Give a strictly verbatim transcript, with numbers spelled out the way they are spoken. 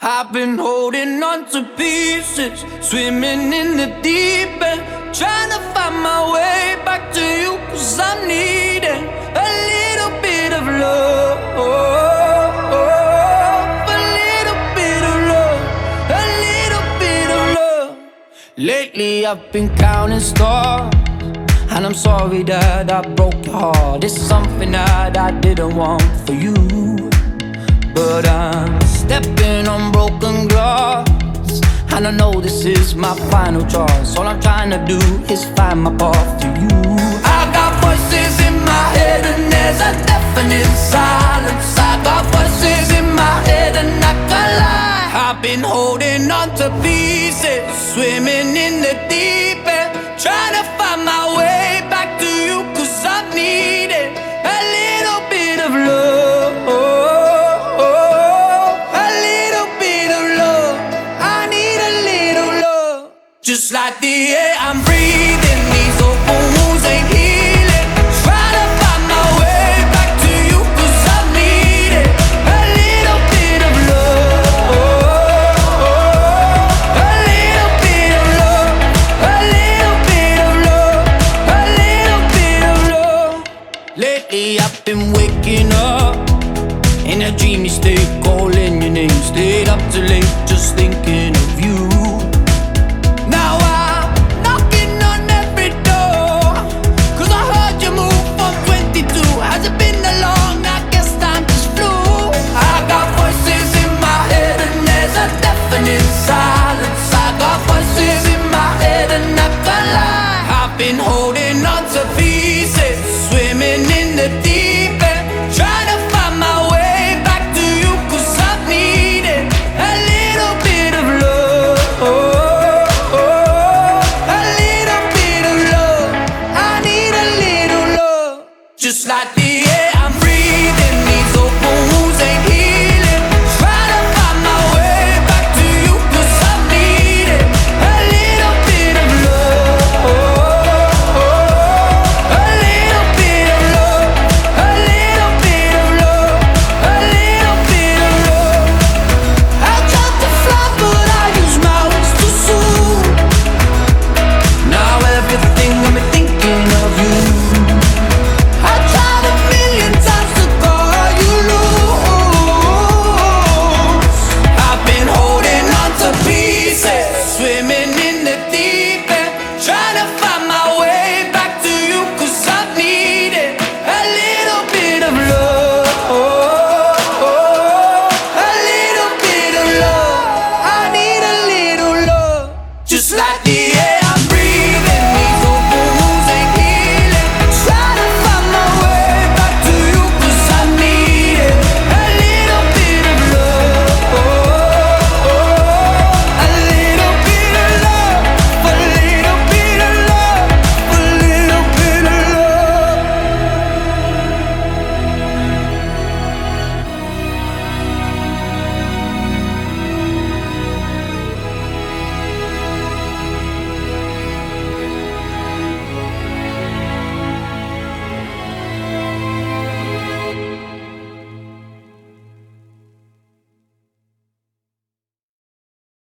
I've been holding on to pieces, swimming in the deep end, trying to find my way back to you, cause I'm needing a little bit of love, a little bit of love, a little bit of love. Lately I've been counting stars, and I'm sorry that I broke your heart. It's something that I didn't want for you, but I'm stepping on broken glass, and I know this is my final choice. All I'm trying to do is find my path to you. I got voices in my head and there's a deafening silence. I got voices in my head and I can't lie. I've been holding on to pieces, swimming in the deep end, trying to find my way back to you, cause I'm needing a little bit of love. Just like the air I'm breathing, these open wounds ain't healing. Trying to find my way back to you, cause I need it. A little bit of love, a little bit of love, a little bit of love, a little bit of love. Lately I've been waking up in a dreamy state, calling your name. Stayed up too late